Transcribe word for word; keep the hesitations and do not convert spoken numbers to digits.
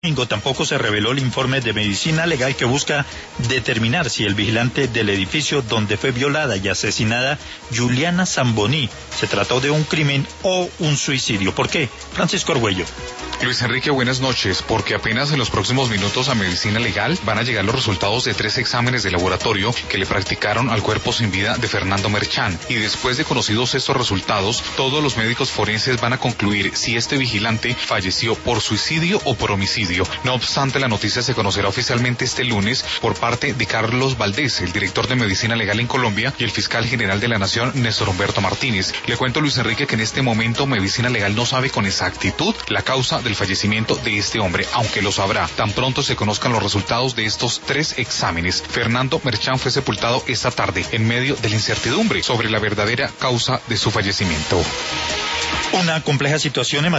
Tampoco se reveló el informe de medicina legal que busca determinar si el vigilante del edificio donde fue violada y asesinada Juliana Zamboní se trató de un crimen o un suicidio. ¿Por qué? Francisco Argüello. Luis Enrique, buenas noches, porque apenas en los próximos minutos a Medicina Legal van a llegar los resultados de tres exámenes de laboratorio que le practicaron al cuerpo sin vida de Fernando Merchán, y después de conocidos estos resultados, todos los médicos forenses van a concluir si este vigilante falleció por suicidio o por homicidio. No obstante, la noticia se conocerá oficialmente este lunes por parte de Carlos Valdés, el director de Medicina Legal en Colombia, y el fiscal general de la Nación, Néstor Humberto Martínez. Le cuento, Luis Enrique, que en este momento Medicina Legal no sabe con exactitud la causa del fallecimiento de este hombre, aunque lo sabrá tan pronto se conozcan los resultados de estos tres exámenes. Fernando Merchán fue sepultado esta tarde en medio de la incertidumbre sobre la verdadera causa de su fallecimiento. Una compleja situación en